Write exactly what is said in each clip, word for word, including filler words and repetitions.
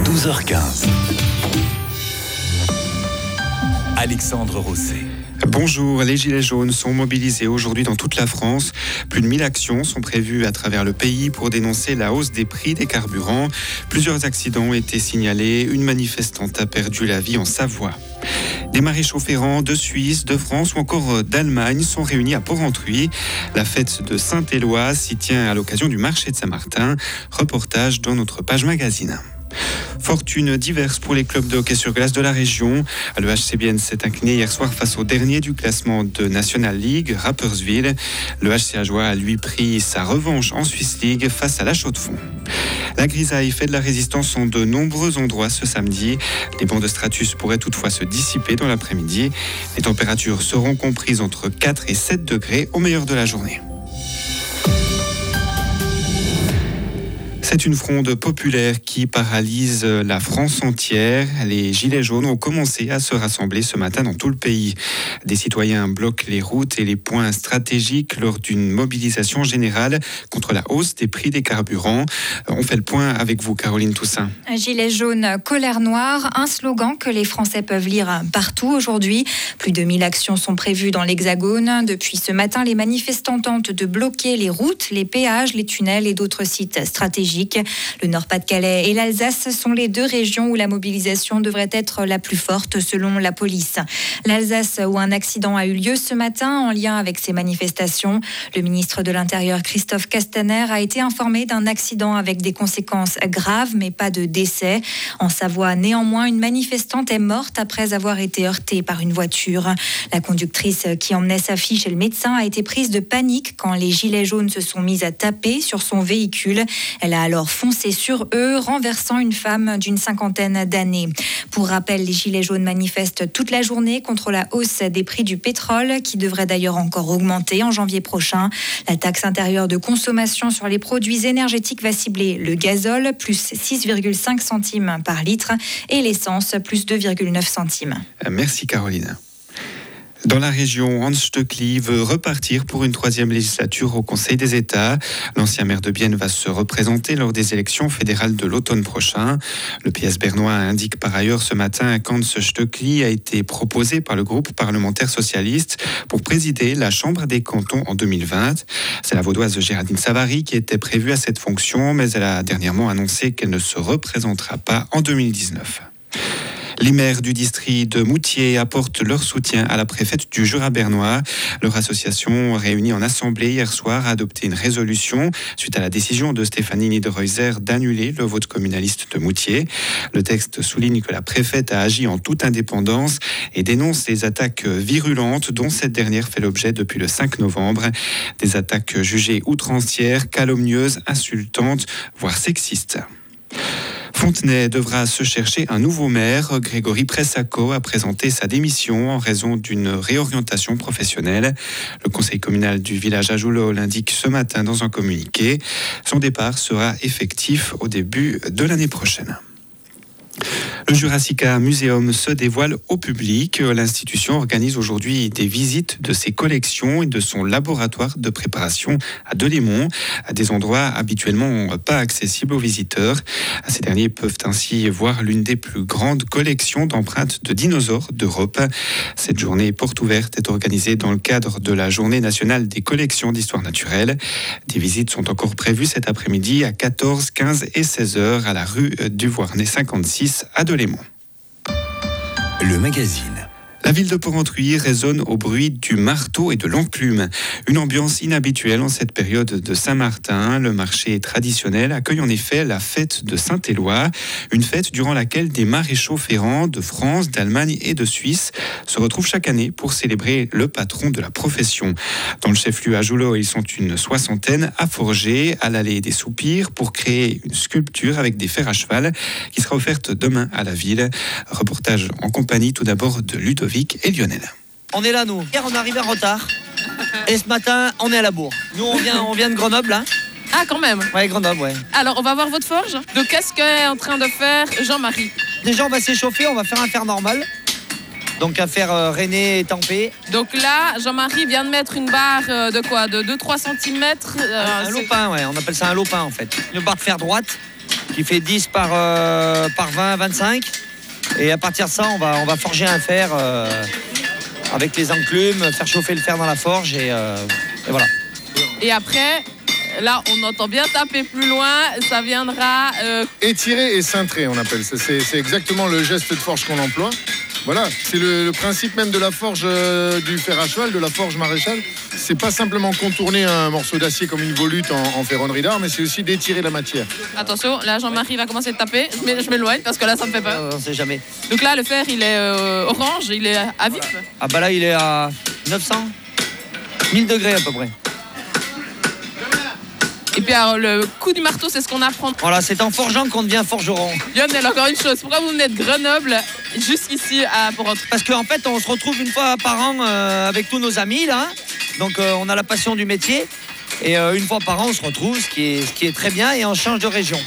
douze heures quinze. Alexandre Rosset. Bonjour, les Gilets jaunes sont mobilisés aujourd'hui dans toute la France. Plus de mille actions sont prévues à travers le pays pour dénoncer la hausse des prix des carburants. Plusieurs accidents ont été signalés. Une manifestante a perdu la vie en Savoie. Des maréchaux ferrants de Suisse, de France ou encore d'Allemagne sont réunis à Porrentruy. La fête de Saint-Éloi s'y tient à l'occasion du marché de Saint-Martin. Reportage dans notre page magazine. Fortune diverse pour les clubs de hockey sur glace de la région. Le H C B N s'est incliné hier soir face au dernier du classement de National League, Rapperswil. Le H C Ajoie a lui pris sa revanche en Swiss League face à la Chaux-de-Fonds. La grisaille fait de la résistance en de nombreux endroits ce samedi. Les bancs de stratus pourraient toutefois se dissiper dans l'après-midi. Les températures seront comprises entre quatre et sept degrés au meilleur de la journée. C'est une fronde populaire qui paralyse la France entière. Les Gilets jaunes ont commencé à se rassembler ce matin dans tout le pays. Des citoyens bloquent les routes et les points stratégiques lors d'une mobilisation générale contre la hausse des prix des carburants. On fait le point avec vous, Caroline Toussaint. Gilets jaunes, colère noire, un slogan que les Français peuvent lire partout aujourd'hui. Plus de mille actions sont prévues dans l'Hexagone. Depuis ce matin, les manifestants tentent de bloquer les routes, les péages, les tunnels et d'autres sites stratégiques. Le Nord-Pas-de-Calais et l'Alsace sont les deux régions où la mobilisation devrait être la plus forte selon la police. L'Alsace, où un accident a eu lieu ce matin en lien avec ces manifestations. Le ministre de l'Intérieur, Christophe Castaner, a été informé d'un accident avec des conséquences graves, mais pas de décès. En Savoie, néanmoins, une manifestante est morte après avoir été heurtée par une voiture. La conductrice qui emmenait sa fille chez le médecin a été prise de panique quand les gilets jaunes se sont mis à taper sur son véhicule. Elle a alors foncé sur eux, renversant une femme d'une cinquantaine d'années. Pour rappel, les Gilets jaunes manifestent toute la journée contre la hausse des prix du pétrole, qui devrait d'ailleurs encore augmenter en janvier prochain. La taxe intérieure de consommation sur les produits énergétiques va cibler le gazole, plus six virgule cinq centimes par litre, et l'essence, plus deux virgule neuf centimes. Merci Caroline. Dans la région, Hans Stöckli veut repartir pour une troisième législature au Conseil des États. L'ancien maire de Bienne va se représenter lors des élections fédérales de l'automne prochain. Le P S bernois indique par ailleurs ce matin qu'Hans Stöckli a été proposé par le groupe parlementaire socialiste pour présider la Chambre des cantons en deux mille vingt. C'est la vaudoise Géraldine Savary qui était prévue à cette fonction, mais elle a dernièrement annoncé qu'elle ne se représentera pas en deux mille dix-neuf. Les maires du district de Moutier apportent leur soutien à la préfète du Jura bernois. Leur association, réunie en assemblée hier soir, a adopté une résolution suite à la décision de Stéphanie Niederhäuser d'annuler le vote communaliste de Moutier. Le texte souligne que la préfète a agi en toute indépendance et dénonce les attaques virulentes dont cette dernière fait l'objet depuis le cinq novembre. Des attaques jugées outrancières, calomnieuses, insultantes, voire sexistes. Fontenay devra se chercher un nouveau maire. Grégory Pressaco a présenté sa démission en raison d'une réorientation professionnelle. Le conseil communal du village Ajoulo l'indique ce matin dans un communiqué. Son départ sera effectif au début de l'année prochaine. Le Jurassica Museum se dévoile au public. L'institution organise aujourd'hui des visites de ses collections et de son laboratoire de préparation à Delémont, à des endroits habituellement pas accessibles aux visiteurs. Ces derniers peuvent ainsi voir l'une des plus grandes collections d'empreintes de dinosaures d'Europe. Cette journée porte ouverte est organisée dans le cadre de la Journée nationale des collections d'histoire naturelle. Des visites sont encore prévues cet après-midi à quatorze, quinze et seize heures à la rue du Voirney cinquante-six à Delémont. Le magazine. La ville de Porrentruy résonne au bruit du marteau et de l'enclume. Une ambiance inhabituelle en cette période de Saint-Martin. Le marché traditionnel accueille en effet la fête de Saint-Éloi, une fête durant laquelle des maréchaux ferrants de France, d'Allemagne et de Suisse se retrouvent chaque année pour célébrer le patron de la profession. Dans le chef-lieu à Joulot, ils sont une soixantaine à forger à l'allée des Soupirs pour créer une sculpture avec des fers à cheval qui sera offerte demain à la ville. Reportage en compagnie tout d'abord de Ludovic et Lionel. On est là, nous. Hier, on est arrivé en retard. Et ce matin, on est à la bourre. Nous, on vient, on vient de Grenoble, hein. Ah, quand même. Ouais, Grenoble, ouais. Alors, on va voir votre forge. Donc, qu'est-ce qu'est en train de faire Jean-Marie? Déjà, on va s'échauffer, on va faire un fer normal. Donc, un fer euh, rainé et tempé. Donc là, Jean-Marie vient de mettre une barre euh, de quoi? De deux à trois centimètres euh, Un, un lopin, ouais. On appelle ça un lopin, en fait. Une barre de fer droite. qui fait dix par, euh, par vingt, vingt-cinq. Et à partir de ça, on va, on va forger un fer euh, avec les enclumes, faire chauffer le fer dans la forge et, euh, et voilà. Et après, là, on entend bien taper plus loin, ça viendra... Euh... Étirer et cintrer, on appelle ça. C'est, c'est exactement le geste de forge qu'on emploie. Voilà, c'est le, le principe même de la forge euh, du fer à cheval, de la forge maréchale. C'est pas simplement contourner un morceau d'acier comme une volute en, en ferronnerie d'art, mais c'est aussi d'étirer la matière. Attention, là Jean-Marie va commencer de taper. Je m'éloigne parce que là ça me fait peur. Euh, on sait jamais. Donc là le fer il est euh, orange, il est à vif. Ah bah là il est à neuf cents, mille degrés à peu près. Et puis alors, le coup du marteau, c'est ce qu'on apprend. Voilà, c'est en forgeant qu'on devient forgeron. Lionel, encore une chose, pourquoi vous venez de Grenoble jusqu'ici à Port-Royal? Parce qu'en fait, on se retrouve une fois par an euh, avec tous nos amis, là. Donc, euh, on a la passion du métier. Et euh, une fois par an, on se retrouve, ce qui est, ce qui est très bien, et on change de région.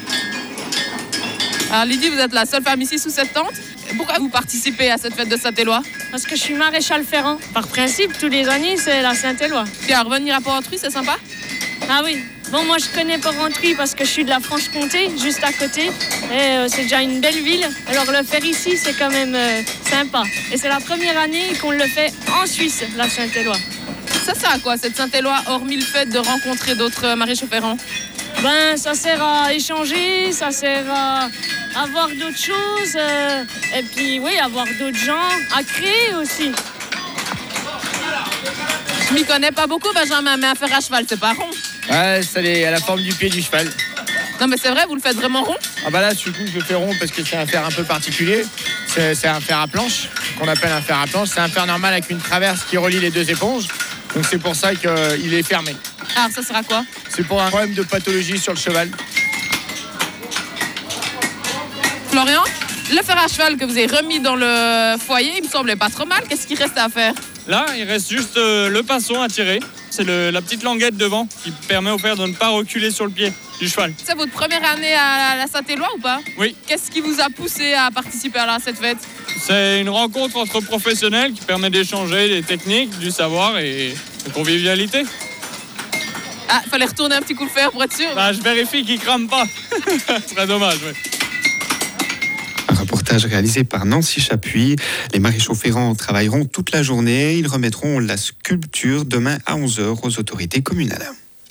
Alors, Lydie, vous êtes la seule femme ici sous cette tente. Pourquoi vous participez à cette fête de Saint-Éloi? Parce que je suis maréchal ferrant. Par principe, tous les années, c'est la Saint-Éloi. Et à revenir à Port-Rentruy, c'est sympa? Ah oui. Bon, moi, je connais Port-Rentruy parce que je suis de la Franche-Comté, juste à côté. Et euh, c'est déjà une belle ville. Alors, le faire ici, c'est quand même euh, sympa. Et c'est la première année qu'on le fait en Suisse, la Saint-Éloi. Ça sert à quoi, cette Saint-Éloi, hormis le fait de rencontrer d'autres maréchaux ferrants? Ben, ça sert à échanger, ça sert à avoir d'autres choses. Euh, et puis, oui, avoir d'autres gens à créer aussi. Je m'y connais pas beaucoup, Benjamin, mais un fer à cheval, c'est pas rond. Ouais, c'est à la forme du pied du cheval. Non, mais c'est vrai, vous le faites vraiment rond? Ah bah là, du coup, je le fais rond parce que c'est un fer un peu particulier. C'est, c'est un fer à planche, qu'on appelle un fer à planche. C'est un fer normal avec une traverse qui relie les deux éponges. Donc c'est pour ça qu'il est fermé. Alors ça sert à quoi? C'est pour un problème de pathologie sur le cheval. Florian, le fer à cheval que vous avez remis dans le foyer, il me semblait pas trop mal. Qu'est-ce qu'il reste à faire? Là, il reste juste euh, le pinceau à tirer. C'est le, la petite languette devant qui permet au fer de ne pas reculer sur le pied du cheval. C'est votre première année à la Saint-Éloi ou pas? Oui. Qu'est-ce qui vous a poussé à participer à cette fête? C'est une rencontre entre professionnels qui permet d'échanger des techniques, du savoir et de convivialité. Ah, fallait retourner un petit coup de fer pour être sûr. Bah, je vérifie qu'il crame pas. Ce serait dommage, oui. Un reportage réalisé par Nancy Chapuis. Les maréchaux ferrants travailleront toute la journée. Ils remettront la sculpture demain à onze heures aux autorités communales.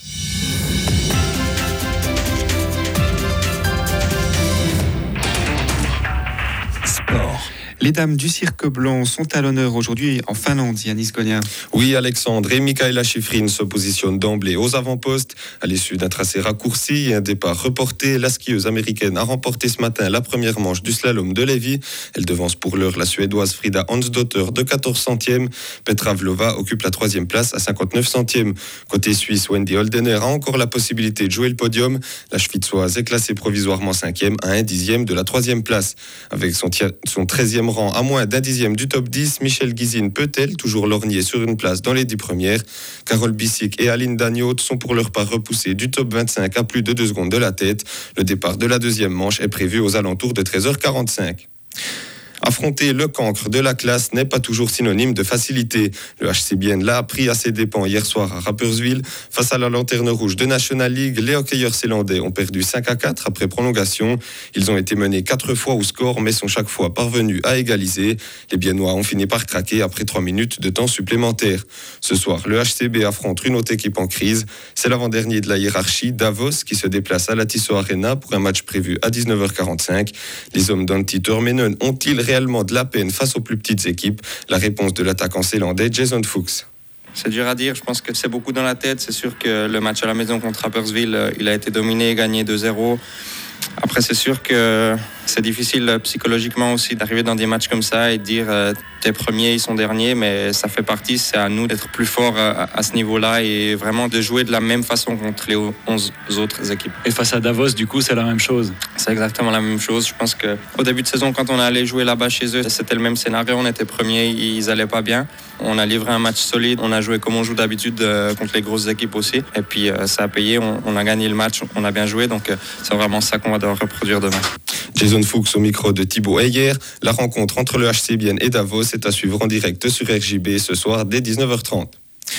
Sport. Les dames du cirque blanc sont à l'honneur aujourd'hui en Finlande, Yanis Gonia. Oui, Alexandre et Mikaela Shiffrin se positionnent d'emblée aux avant-postes. À l'issue d'un tracé raccourci et un départ reporté, la skieuse américaine a remporté ce matin la première manche du slalom de Lévis. Elle devance pour l'heure la suédoise Frida Hansdotter de quatorze centièmes. Petra Vlova occupe la troisième place à cinquante-neuf centièmes. Côté suisse, Wendy Holdener a encore la possibilité de jouer le podium. La Schwitzoise est classée provisoirement cinquième à un dixième de la troisième place. Avec son, tia- son treizième rang à moins d'un dixième du top dix, Michelle Guizine peut-elle toujours lorgner sur une place dans les dix premières? Carole Bissic et Aline Dagnaud sont pour leur part repoussées du top vingt-cinq à plus de deux secondes de la tête. Le départ de la deuxième manche est prévu aux alentours de treize heures quarante-cinq. Affronter le cancre de la classe n'est pas toujours synonyme de facilité. Le H C Bienne l'a appris à ses dépens hier soir à Rapperswil. Face à la lanterne rouge de National League, les hockeyeurs zélandais ont perdu cinq à quatre après prolongation. Ils ont été menés quatre fois au score, mais sont chaque fois parvenus à égaliser. Les Biennois ont fini par craquer après trois minutes de temps supplémentaire. Ce soir, le H C B affronte une autre équipe en crise. C'est l'avant-dernier de la hiérarchie, Davos, qui se déplace à la Tissot Arena pour un match prévu à dix-neuf heures quarante-cinq. Les hommes d'Antti Turminen ont-ils réellement de la peine face aux plus petites équipes? La réponse de l'attaquant zélandais Jason Fuchs. C'est dur à dire, je pense que c'est beaucoup dans la tête. C'est sûr que le match à la maison contre Rapperswil, il a été dominé, gagné deux zéro. Après, c'est sûr que c'est difficile psychologiquement aussi d'arriver dans des matchs comme ça et de dire euh, t'es premier, ils sont derniers, mais ça fait partie, c'est à nous d'être plus forts à, à ce niveau-là et vraiment de jouer de la même façon contre les onze autres équipes. Et face à Davos, du coup, c'est la même chose? C'est exactement la même chose. Je pense qu'au début de saison, quand on allait jouer là-bas chez eux, c'était le même scénario. On était premiers, ils allaient pas bien. On a livré un match solide, on a joué comme on joue d'habitude euh, contre les grosses équipes aussi. Et puis euh, ça a payé, on, on a gagné le match, on a bien joué. Donc euh, c'est vraiment ça qu'on va devoir reproduire demain. Jason Fuchs au micro de Thibaut Heyer. La rencontre entre le H C Bienne et Davos est à suivre en direct sur R J B ce soir dès dix-neuf heures trente.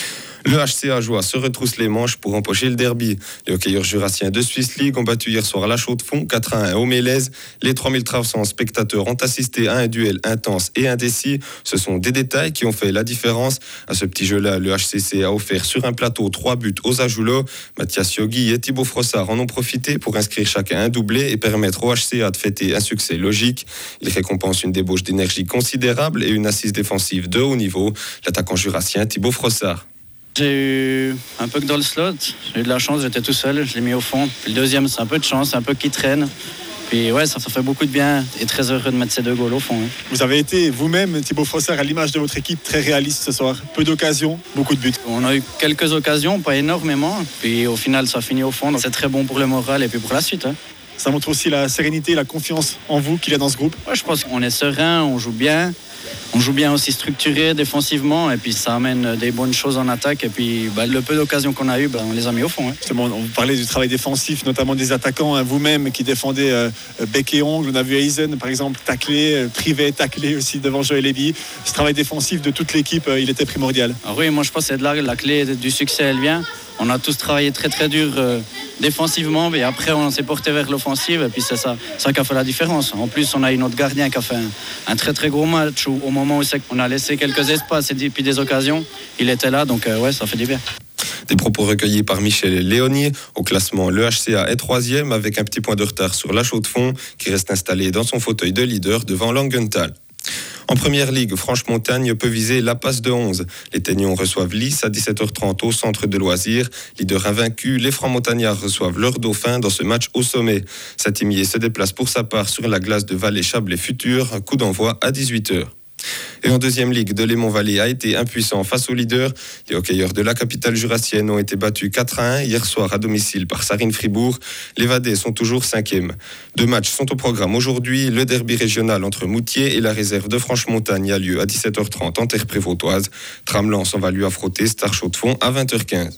Le H C A Joie se retrousse les manches pour empocher le derby. Les hockeyeurs jurassiens de Swiss League ont battu hier soir la Chaux-de-Fonds quatre à un au Mélèze. Les trois mille trois cents spectateurs ont assisté à un duel intense et indécis. Ce sont des détails qui ont fait la différence. À ce petit jeu-là, le H C C a offert sur un plateau trois buts aux Ajoulots. Mathias Yogi et Thibaut Frossard en ont profité pour inscrire chacun un doublé et permettre au H C A de fêter un succès logique. Il récompense une débauche d'énergie considérable et une assise défensive de haut niveau. L'attaquant jurassien Thibaut Frossard. J'ai eu un peu que dans le slot, j'ai eu de la chance, j'étais tout seul, je l'ai mis au fond. Puis le deuxième, c'est un peu de chance, un peu qui traîne. Puis ouais, ça, ça fait beaucoup de bien et très heureux de mettre ces deux goals au fond. Hein. Vous avez été vous-même, Thibaut Frossard, à l'image de votre équipe, très réaliste ce soir. Peu d'occasions, beaucoup de buts. On a eu quelques occasions, pas énormément. Puis au final, ça finit au fond. Donc c'est très bon pour le moral et puis pour la suite. Hein. Ça montre aussi la sérénité, la confiance en vous qu'il y a dans ce groupe. Ouais, je pense qu'on est serein, on joue bien. On joue bien aussi structuré défensivement et puis ça amène des bonnes choses en attaque et puis bah, le peu d'occasions qu'on a eu, bah, on les a mis au fond. Hein. Justement, on parlait du travail défensif, notamment des attaquants, hein, vous-même qui défendez euh, bec et ongle. On a vu Eisen par exemple tacler, euh, privé tacler aussi devant Joël Lévy. Ce travail défensif de toute l'équipe, euh, il était primordial. Ah oui, moi je pense que c'est de là la clé du succès, elle vient. On a tous travaillé très très dur euh, défensivement, mais après on s'est porté vers l'offensive et puis c'est ça, ça qui a fait la différence. En plus, on a eu notre gardien qui a fait un, un très très gros match où, au moment où c'est qu'on a laissé quelques espaces et puis des occasions, il était là, donc euh, ouais, ça fait du bien. Des propos recueillis par Michel Léoni. Au classement, le H C A est troisième avec un petit point de retard sur la Chaux-de-Fonds qui reste installé dans son fauteuil de leader devant Langenthal. En première ligue, Franche-Montagne peut viser la passe de onze. Les Teignons reçoivent Lys à dix-sept heures trente au centre de loisirs. Leader invaincu, les Francs-Montagnards reçoivent leur dauphin dans ce match au sommet. Saint-Imier se déplace pour sa part sur la glace de Vallée-Chablais Futur. Coup d'envoi à dix-huit heures. Et en deuxième ligue, Delémont-Vallée a été impuissant face au leader. Les hockeyeurs de la capitale jurassienne ont été battus quatre à un hier soir à domicile par Sarines-Fribourg. Les Vadais sont toujours cinquième. Deux matchs sont au programme aujourd'hui. Le derby régional entre Moutier et la réserve de Franche-Montagne a lieu à dix-sept heures trente en terre prévôtoise. Tramelan s'en va lui affronter Star Chaux-de-Fonds à vingt heures quinze.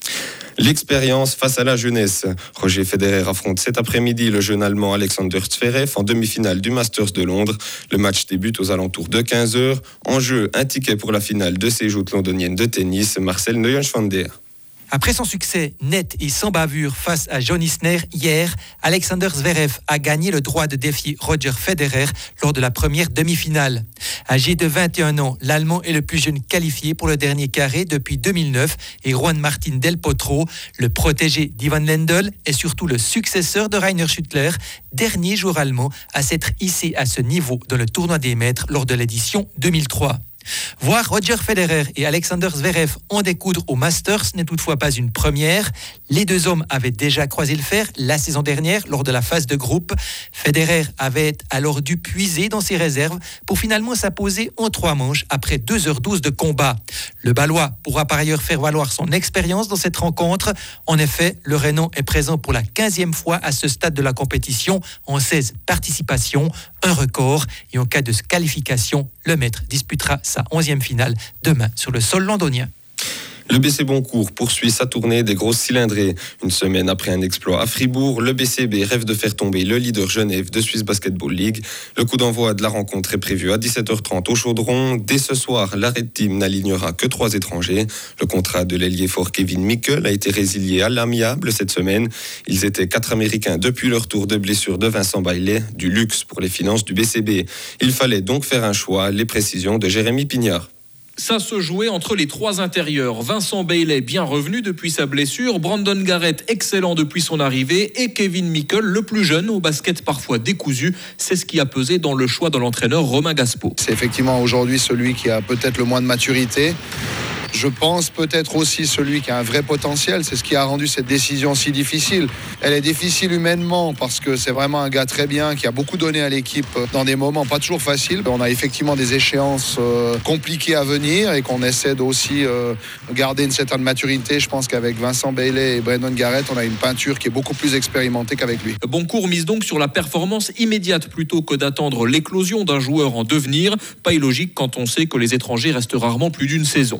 L'expérience face à la jeunesse. Roger Federer affronte cet après-midi le jeune allemand Alexander Zverev en demi-finale du Masters de Londres. Le match débute aux alentours de quinze heures. En jeu, un ticket pour la finale de ces joutes londoniennes de tennis, Marcel Neuenschwander. Après son succès net et sans bavure face à John Isner hier, Alexander Zverev a gagné le droit de défier Roger Federer lors de la première demi-finale. Âgé de vingt et un ans, l'Allemand est le plus jeune qualifié pour le dernier carré depuis deux mille neuf et Juan Martín del Potro, le protégé d'Ivan Lendl, est surtout le successeur de Rainer Schüttler, dernier joueur allemand à s'être hissé à ce niveau dans le tournoi des maîtres lors de l'édition deux mille trois. Voir Roger Federer et Alexander Zverev en découdre au Masters n'est toutefois pas une première. Les deux hommes avaient déjà croisé le fer la saison dernière lors de la phase de groupe. Federer avait alors dû puiser dans ses réserves pour finalement s'imposer en trois manches après deux heures douze de combat. Le Balois pourra par ailleurs faire valoir son expérience dans cette rencontre. En effet, le Rhénan est présent pour la quinzième fois à ce stade de la compétition en seize participations, un record. Et en cas de qualification, le maître disputera sa onzième finale demain sur le sol londonien. Le B C Boncourt poursuit sa tournée des grosses cylindrées. Une semaine après un exploit à Fribourg, le B C B rêve de faire tomber le leader Genève de Swiss Basketball League. Le coup d'envoi de la rencontre est prévu à dix-sept heures trente au Chaudron. Dès ce soir, la Red Team n'alignera que trois étrangers. Le contrat de l'ailier fort Kevin Mikel a été résilié à l'amiable cette semaine. Ils étaient quatre Américains depuis leur tour de blessure de Vincent Bailey, du luxe pour les finances du B C B. Il fallait donc faire un choix, les précisions de Jérémy Pignard. Ça se jouait entre les trois intérieurs. Vincent Bailey, bien revenu depuis sa blessure, Brandon Garrett, excellent depuis son arrivée, et Kevin Mikel, le plus jeune, au basket parfois décousu. C'est ce qui a pesé dans le choix de l'entraîneur Romain Gaspo. C'est effectivement aujourd'hui celui qui a peut-être le moins de maturité. Je pense peut-être aussi celui qui a un vrai potentiel. C'est ce qui a rendu cette décision si difficile. Elle est difficile humainement parce que c'est vraiment un gars très bien qui a beaucoup donné à l'équipe dans des moments pas toujours faciles. On a effectivement des échéances euh, compliquées à venir et qu'on essaie aussi euh, garder une certaine maturité. Je pense qu'avec Vincent Bailey et Brandon Garrett, on a une peinture qui est beaucoup plus expérimentée qu'avec lui. Boncourt mise donc sur la performance immédiate plutôt que d'attendre l'éclosion d'un joueur en devenir. Pas illogique quand on sait que les étrangers restent rarement plus d'une saison. Le grand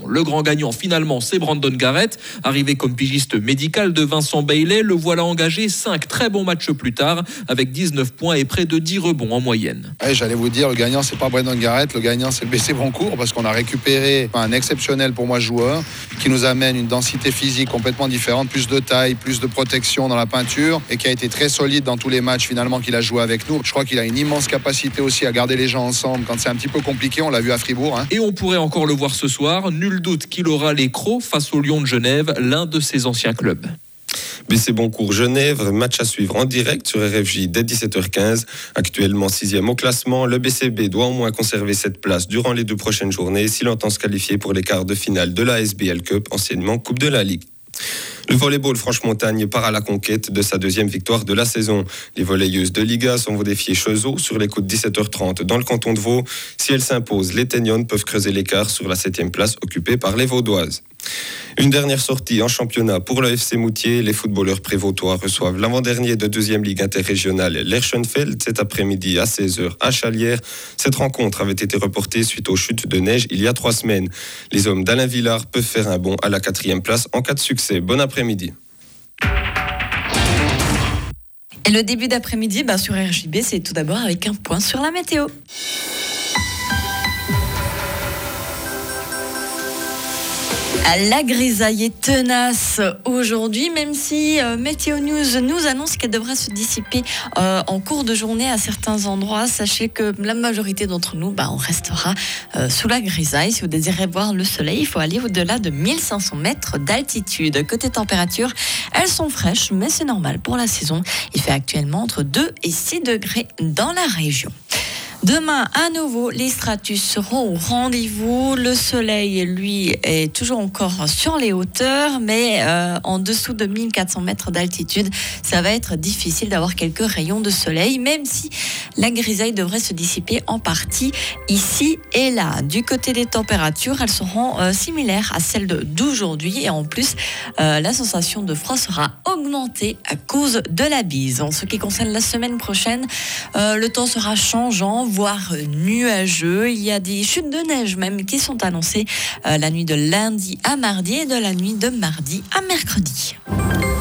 grand gagnant finalement, c'est Brandon Garrett. Arrivé comme pigiste médical de Vincent Bailey, le voilà engagé cinq très bons matchs plus tard avec dix-neuf points et près de dix rebonds en moyenne. Ouais, j'allais vous dire, le gagnant c'est pas Brandon Garrett, le gagnant c'est le B C Boncourt parce qu'on a récupéré un exceptionnel pour moi joueur qui nous amène une densité physique complètement différente, plus de taille, plus de protection dans la peinture et qui a été très solide dans tous les matchs finalement qu'il a joué avec nous. Je crois qu'il a une immense capacité aussi à garder les gens ensemble quand c'est un petit peu compliqué, on l'a vu à Fribourg. Hein. Et on pourrait encore le voir ce soir, nul doute qu'il aura les crocs face au Lion de Genève, l'un de ses anciens clubs. B C Boncourt Genève, match à suivre en direct sur R F J dès dix-sept heures quinze. Actuellement sixième au classement, le B C B doit au moins conserver cette place durant les deux prochaines journées s'il entend se qualifier pour les quarts de finale de la S B L Cup, anciennement Coupe de la Ligue. Le volleyball Franche-Montagne part à la conquête de sa deuxième victoire de la saison. Les volleyeuses de Liga s'en vont défier Chezeaux sur les coups de dix-sept heures trente dans le canton de Vaud. Si elles s'imposent, les Teignonnes peuvent creuser l'écart sur la septième place occupée par les Vaudoises. Une dernière sortie en championnat pour le F C Moutier. Les footballeurs prévautois reçoivent l'avant-dernier de deuxième ligue interrégionale l'Erschenfeld cet après-midi à seize heures à Chalières. Cette rencontre avait été reportée suite aux chutes de neige il y a trois semaines. Les hommes d'Alain Villard peuvent faire un bond à la quatrième place en cas de succès. Bon après-midi. Et le début d'après-midi bah, sur R J B, c'est tout d'abord avec un point sur la météo. La grisaille est tenace aujourd'hui, même si euh, Météo News nous annonce qu'elle devrait se dissiper euh, en cours de journée à certains endroits. Sachez que la majorité d'entre nous, bah, on restera euh, sous la grisaille. Si vous désirez voir le soleil, il faut aller au-delà de mille cinq cents mètres d'altitude. Côté température, elles sont fraîches, mais c'est normal pour la saison. Il fait actuellement entre deux et six degrés dans la région. Demain, à nouveau, les stratus seront au rendez-vous. Le soleil, lui, est toujours encore sur les hauteurs, mais euh, en dessous de mille quatre cents mètres d'altitude, ça va être difficile d'avoir quelques rayons de soleil, même si la grisaille devrait se dissiper en partie ici et là. Du côté des températures, elles seront euh, similaires à celles de, d'aujourd'hui, et en plus, euh, la sensation de froid sera augmentée à cause de la bise. En ce qui concerne la semaine prochaine, euh, le temps sera changeant, voire nuageux. Il y a des chutes de neige même qui sont annoncées euh, la nuit de lundi à mardi et de la nuit de mardi à mercredi.